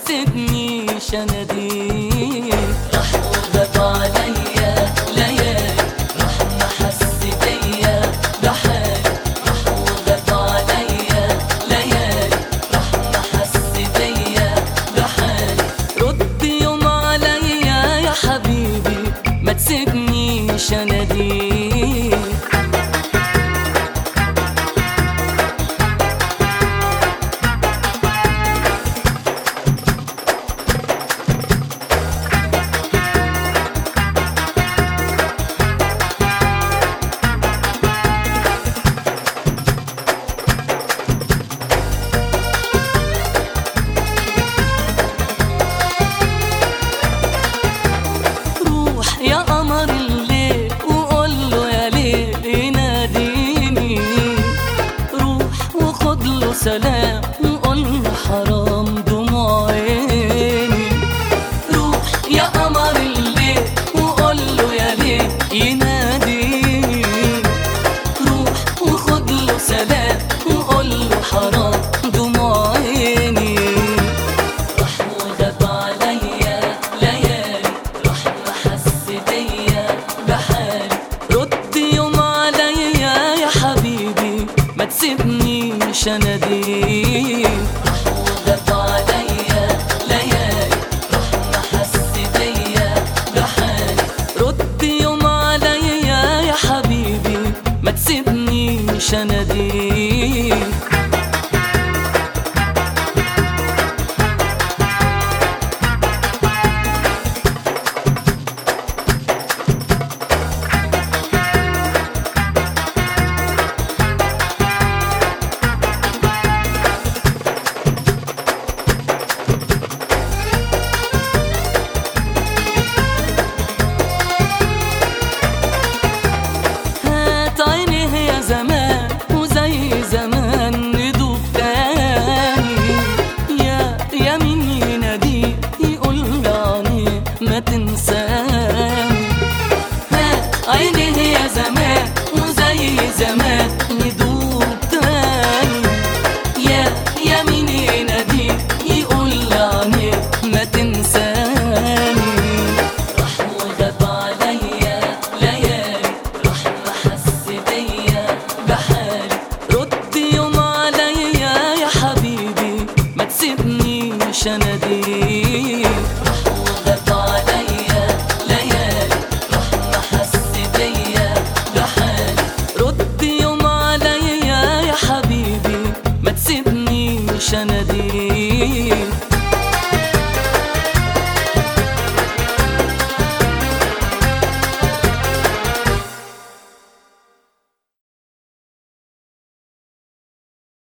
تسيبنيش اناديك. راح وغاب عليا ليالي، راح ما حس بيا بحالي. راح وغاب عليا ليالي، راح ما حس بيا بحالي. رد يوم عليا يا حبيبي، ما تسيبنيش اناديك. يا قمر الليل وقوله يا ليل يناديني. روح وخدله سلام وقوله حرام دموع عيني. روح يا قمر الليل وقوله يا ليل يناديني. روح وخدله سلام وقوله حرام دموع عيني. راح وغاب عليا ليالي، راح ما حس بيا بحالي. رد يوم عليا يا حبيبي، ما تسيبنيش اناديك. راح وغاب عليا ليالي، راح ما حس بيا بحالي. رد يوم عليا يا حبيبي، ما تسيبنيش اناديك. هات عينيه يا زمان وزي زمان ندوب تاني. يا مين يناديه يقول عني ما تنساني. هات عينيه يا زمان وزي زمان ندوب تاني. يا مين يناديه يقول عني ما تنساني. راح وغاب عليا ليالي، راح ما حس بيا بحالي. رد يوم عليا يا حبيبي، ما تسيبنيش اناديك.